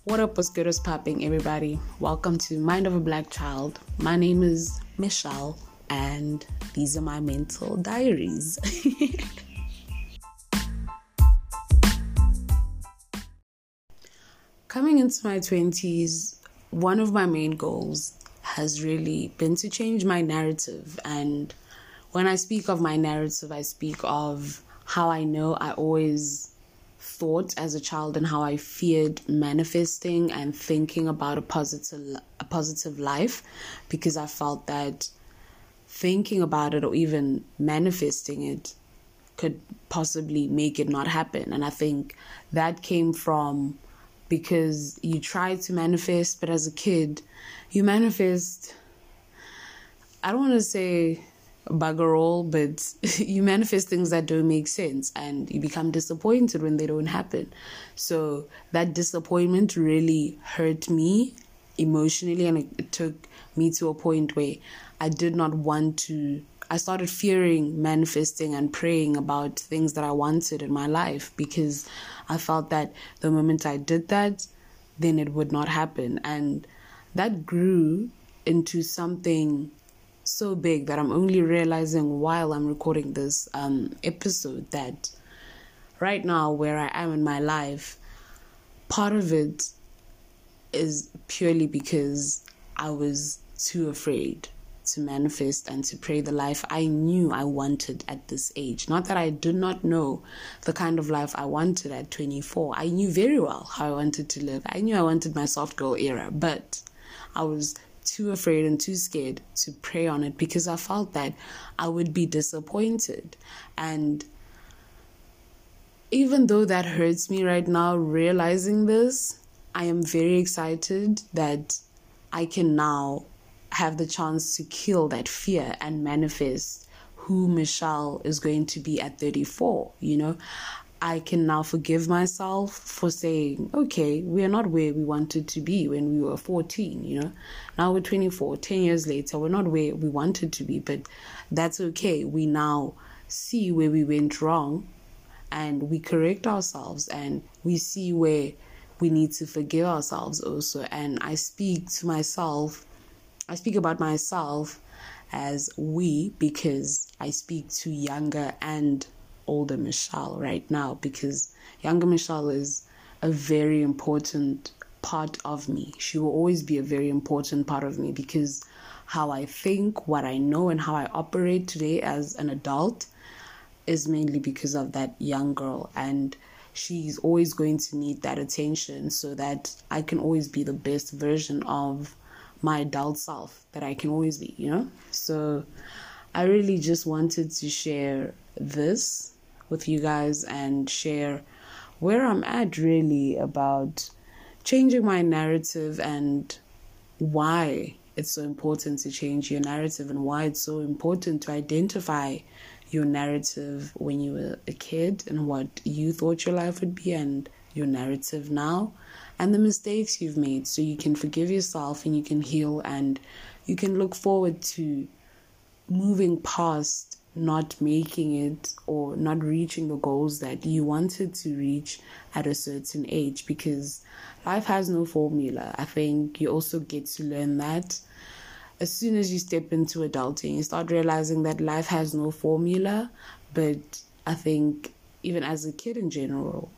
What up, what's good, what's popping, everybody? Welcome to Mind of a Black Child. My name is Michelle, and these are my mental diaries. Coming into my 20s, one of my main goals has really been to change my narrative. And when I speak of my narrative, I speak of how I know I always thought as a child and how I feared manifesting and thinking about a positive life, because I felt that thinking about it or even manifesting it could possibly make it not happen. And I think that came from because you try to manifest, but as a kid, you manifest, I don't want to say bugger all, but you manifest things that don't make sense and you become disappointed when they don't happen. So that disappointment really hurt me emotionally, and it took me to a point where I did not want to. I started fearing manifesting and praying about things that I wanted in my life, because I felt that the moment I did that, then it would not happen. And that grew into something so big that I'm only realizing while I'm recording this episode that right now, where I am in my life, part of it is purely because I was too afraid to manifest and to pray the life I knew I wanted at this age. Not that I did not know the kind of life I wanted at 24. I knew very well how I wanted to live. I knew I wanted my soft girl era, but I was too afraid and too scared to pray on it because I felt that I would be disappointed. And even though that hurts me right now, realizing this, I am very excited that I can now have the chance to kill that fear and manifest who Michelle is going to be at 34, I can now forgive myself for saying, okay, we are not where we wanted to be when we were 14, Now we're 24, 10 years later, we're not where we wanted to be, but that's okay. We now see where we went wrong and we correct ourselves, and we see where we need to forgive ourselves also. And I speak about myself as we, because I speak to younger and older Michelle right now, because younger Michelle is a very important part of me. She will always be a very important part of me, because how I think, what I know, and how I operate today as an adult is mainly because of that young girl. And she's always going to need that attention so that I can always be the best version of my adult self that I can always be, So I really just wanted to share this with you guys and share where I'm at really about changing my narrative and why it's so important to change your narrative, and why it's so important to identify your narrative when you were a kid and what you thought your life would be, and your narrative now, and the mistakes you've made, so you can forgive yourself and you can heal and you can look forward to moving past not making it or not reaching the goals that you wanted to reach at a certain age, because life has no formula. I think you also get to learn that as soon as you step into adulting. You start realizing that life has no formula. But I think even as a kid in general,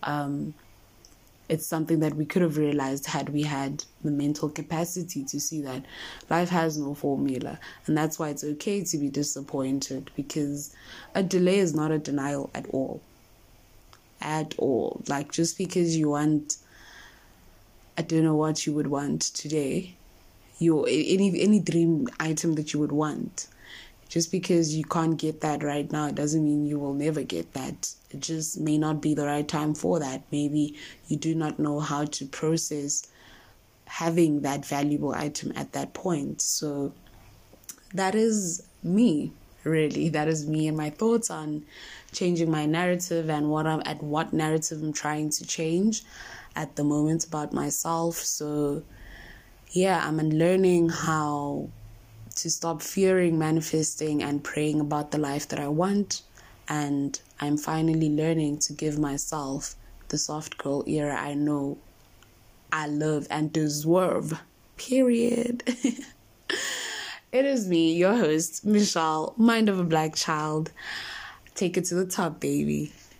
it's something that we could have realized had we had the mental capacity to see that life has no formula. And that's why it's okay to be disappointed, because a delay is not a denial at all. At all. Like, just because you want, I don't know what you would want today, any dream item that you would want, just because you can't get that right now, it doesn't mean you will never get that. It just may not be the right time for that. Maybe you do not know how to process having that valuable item at that point. So that is me, really. That is me and my thoughts on changing my narrative and what narrative I'm trying to change at the moment about myself. So yeah, I'm learning how to stop fearing manifesting and praying about the life that I want. And I'm finally learning to give myself the soft girl era I know I love and deserve. Period. It is me, your host, Michelle, Mind of a Black Child. Take it to the top, baby.